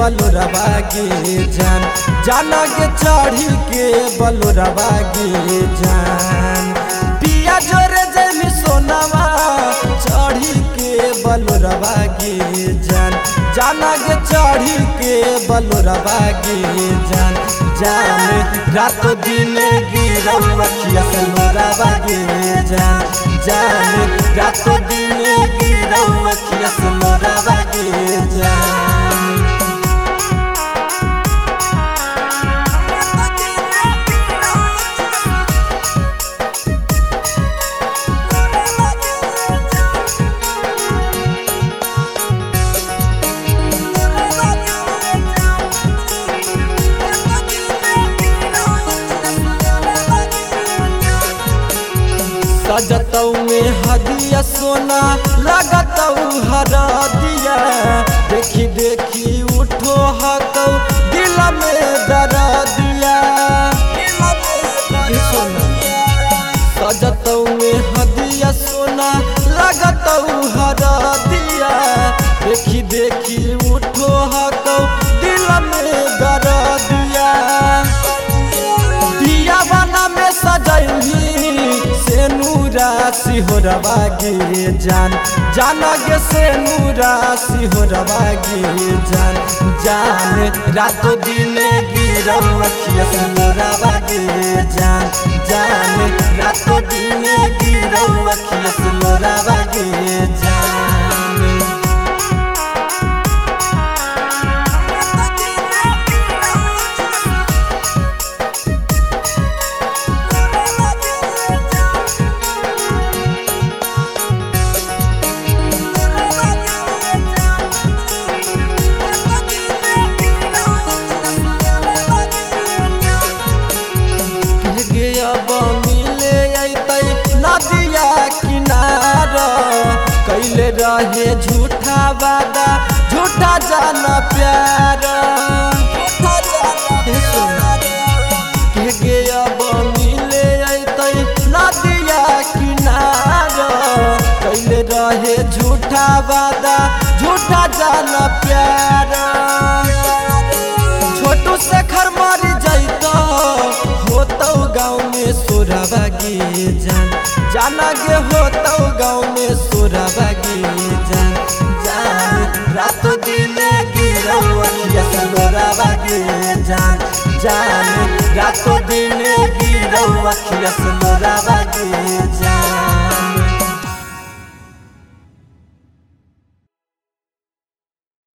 बलोरवा गे जान, जाना गे चढ़ी के बलोरवा गे जान। पिया जोरे जमी सोनावा चढ़ी के बलोरवा गे जान, जाना गे चढ़ी के बलोरवा गे जान। जान रातों दिन गिरौ अखिया से लोरवा गे जान, जान रातों दिन गिरौ अखिया से लोरवा गे जान। सजतौ में हदिया सोना लगतौ हरा दिया, देखी देखी उठो हकौ दिल में दरा दिया। सजतौ में हदिया सोना लगतौ हरा दिया, देखी देखी उठो हकौ दिल में दरा दिया। दिया बना में सजैली से नूरा सिहोरवा गे जान, जाना गे से नूरा सिहोरवा गे जान। जान रातों दिन गिरौ अखिया से लोरवा गे जान, जान रातों दिन गिरौ अखिया से लोरवा गे जान। नदिया किनारा कैले रहे झूठा वादा, झूठा जाना प्यार के गे अब मिले अतै। नदिया किनारा कैले रहे झूठा वादा, झूठा जाना प्यार। छोटू से घर मर जैतो होतौ गाँव में सोरवा गे जान, जाना गे होतौ गाँव में सोरवा गे जान। जान रातों दिन गिरौ अखिया से लोरवा गे जान, जान रातों दिन गिरौ अखिया से लोरवा गे जान।